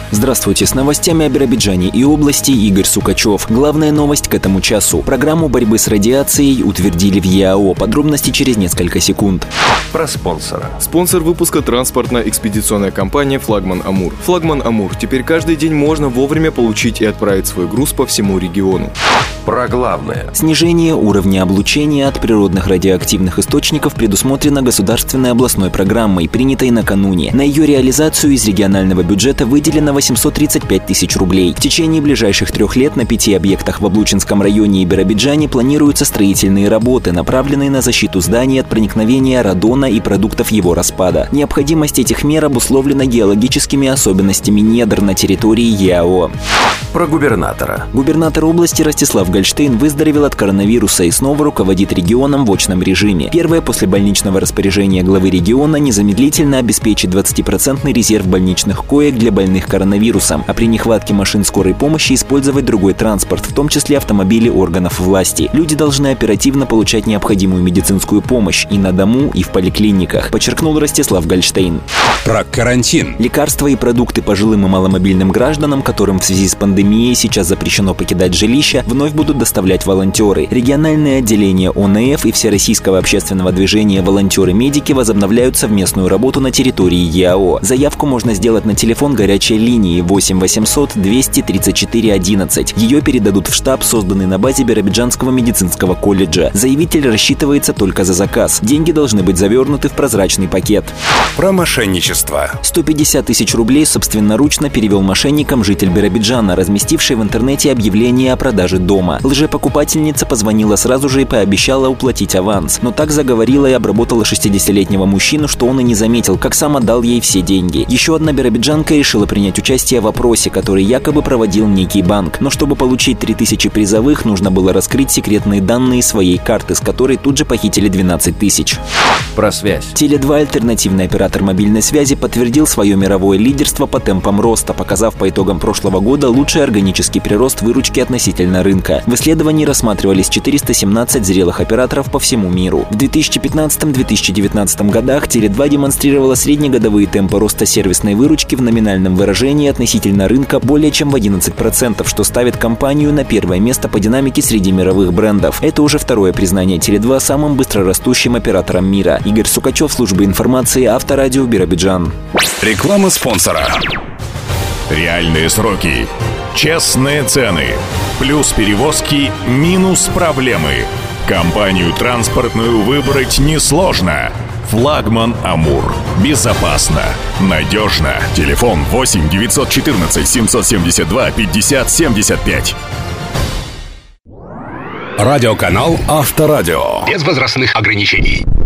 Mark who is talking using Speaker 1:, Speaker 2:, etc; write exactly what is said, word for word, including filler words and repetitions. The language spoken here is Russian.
Speaker 1: Здравствуйте, с новостями о Биробиджане и области Игорь Сукачев. Главная новость к этому часу. Программу борьбы с радиацией утвердили в ЕАО. Подробности через несколько секунд.
Speaker 2: Про спонсора.
Speaker 3: Спонсор выпуска — транспортно-экспедиционная компания «Флагман Амур». «Флагман Амур» теперь каждый день можно вовремя получить и отправить свой груз по всему региону.
Speaker 2: Про главное.
Speaker 1: Снижение уровня облучения от природных радиоактивных источников предусмотрено государственной областной программой, принятой накануне. На ее реализацию из регионального бюджета выделено восемьсот тридцать пять тысяч рублей. В течение ближайших трех лет на пяти объектах в Облучинском районе и Биробиджане планируются строительные работы, направленные на защиту зданий от проникновения радона и продуктов его распада. Необходимость этих мер обусловлена геологическими особенностями недр на территории ЕАО.
Speaker 2: Про губернатора.
Speaker 1: Губернатор области Ростислав Гольштейн выздоровел от коронавируса и снова руководит регионом в очном режиме. Первое после больничного распоряжения главы региона незамедлительно обеспечить двадцатипроцентный резерв больничных коек для больных коронавирусом, а при нехватке машин скорой помощи использовать другой транспорт, в том числе автомобили органов власти. Люди должны оперативно получать необходимую медицинскую помощь и на дому, и в поликлиниках, подчеркнул Ростислав Гольштейн.
Speaker 4: Про карантин.
Speaker 1: Лекарства и продукты пожилым и маломобильным гражданам, которым в связи с пандемией сейчас запрещено покидать жилища, вновь будут доставлять волонтеры. Региональные отделения ОНФ и Всероссийского общественного движения «Волонтеры-медики» возобновляют совместную работу на территории ЕАО. Заявку можно сделать на телефон горячей линии восемь восемьсот двести тридцать четыре одиннадцать. Ее передадут в штаб, созданный на базе Биробиджанского медицинского колледжа. Заявитель рассчитывается только за заказ. Деньги должны быть завернуты в прозрачный пакет.
Speaker 4: Про мошенничество.
Speaker 1: сто пятьдесят тысяч рублей собственноручно перевел мошенникам житель Биробиджана, разместивший в интернете объявление о продаже дома. Лжепокупательница позвонила сразу же и пообещала уплатить аванс. Но так заговорила и обработала шестидесятилетнего мужчину, что он и не заметил, как сам отдал ей все деньги. Еще одна биробиджанка решила принять участие в опросе, который якобы проводил некий банк. Но чтобы получить три тысячи призовых, нужно было раскрыть секретные данные своей карты, с которой тут же похитили двенадцать тысяч.
Speaker 2: Про связь.
Speaker 1: Теле два, альтернативный оператор мобильной связи, подтвердил свое мировое лидерство по темпам роста, показав по итогам прошлого года лучший органический прирост выручки относительно рынка. В исследовании рассматривались четыреста семнадцать зрелых операторов по всему миру. В две тысячи пятнадцатом — две тысячи девятнадцатом годах теле два демонстрировала среднегодовые темпы роста сервисной выручки в номинальном выражении относительно рынка более чем в одиннадцать процентов, что ставит компанию на первое место по динамике среди мировых брендов. Это уже второе признание теле два самым быстрорастущим оператором мира. Игорь Сукачев, служба информации, Авторадио, Биробиджан.
Speaker 4: Реклама спонсора. Реальные сроки. Честные цены. Плюс перевозки, минус проблемы. Компанию транспортную выбрать несложно. «Флагман Амур». Безопасно, надежно. Телефон восемь девятьсот четырнадцать семьсот семьдесят два пятьдесят семьдесят пять. Радиоканал Авторадио.
Speaker 5: Без возрастных ограничений.